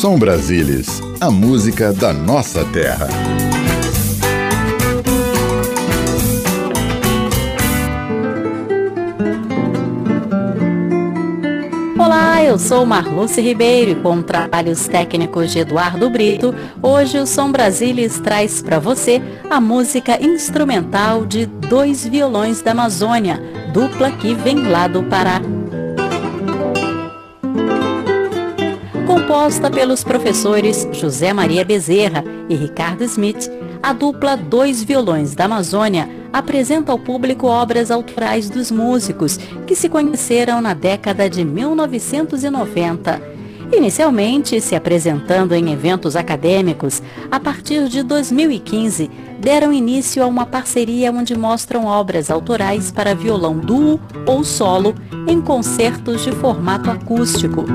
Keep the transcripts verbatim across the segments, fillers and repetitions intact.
Som Brasilis, a música da nossa terra. Olá, eu sou Marluce Ribeiro e com trabalhos técnicos de Eduardo Brito, hoje o Som Brasilis traz para você a música instrumental de Dois Violões da Amazônia, dupla que vem lá do Pará. Composta pelos professores José Maria Bezerra e Ricardo Smith, a dupla Dois Violões da Amazônia apresenta ao público obras autorais dos músicos que se conheceram na década de mil novecentos e noventa. Inicialmente se apresentando em eventos acadêmicos, a partir de dois mil e quinze deram início a uma parceria onde mostram obras autorais para violão duo ou solo em concertos de formato acústico.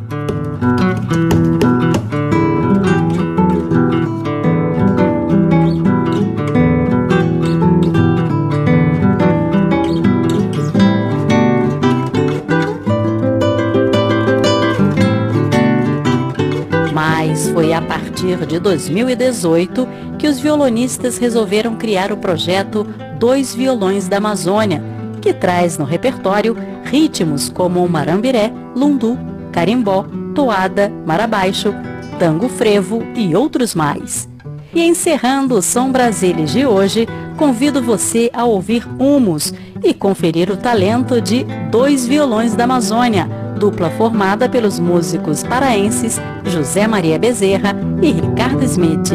Mas foi a partir de dois mil e dezoito que os violonistas resolveram criar o projeto Dois Violões da Amazônia, que traz no repertório ritmos como o marambiré, lundu, carimbó, toada, marabaixo, tango frevo e outros mais. E encerrando o Som Brasilis de hoje, convido você a ouvir Humus e conferir o talento de Dois Violões da Amazônia, dupla formada pelos músicos paraenses José Maria Bezerra e Ricardo Smith.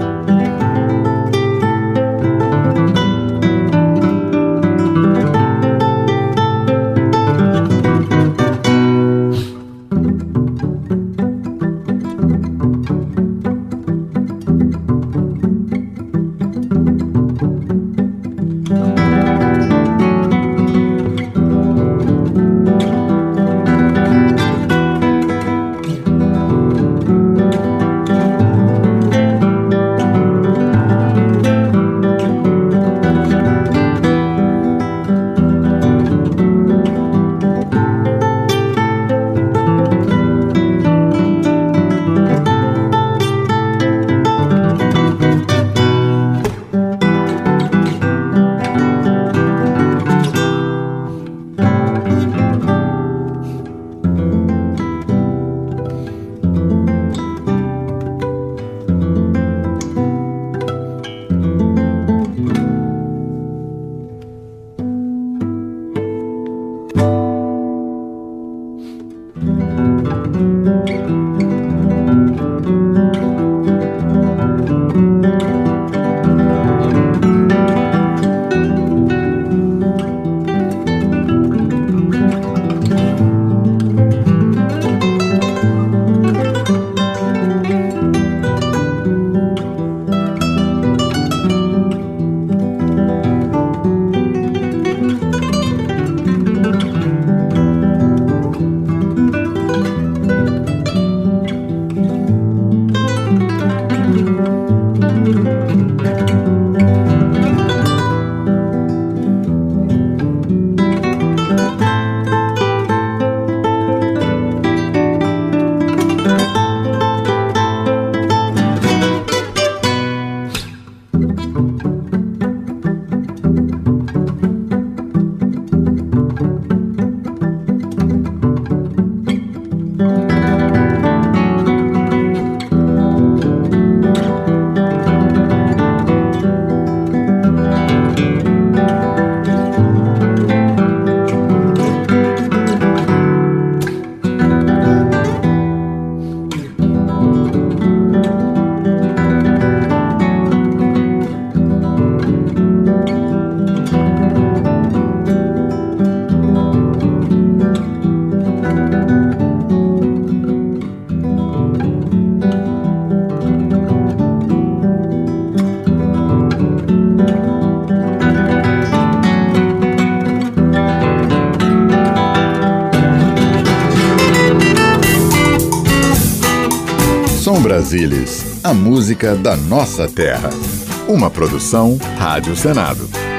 Som Brasilis, a música da nossa terra. Uma produção Rádio Senado.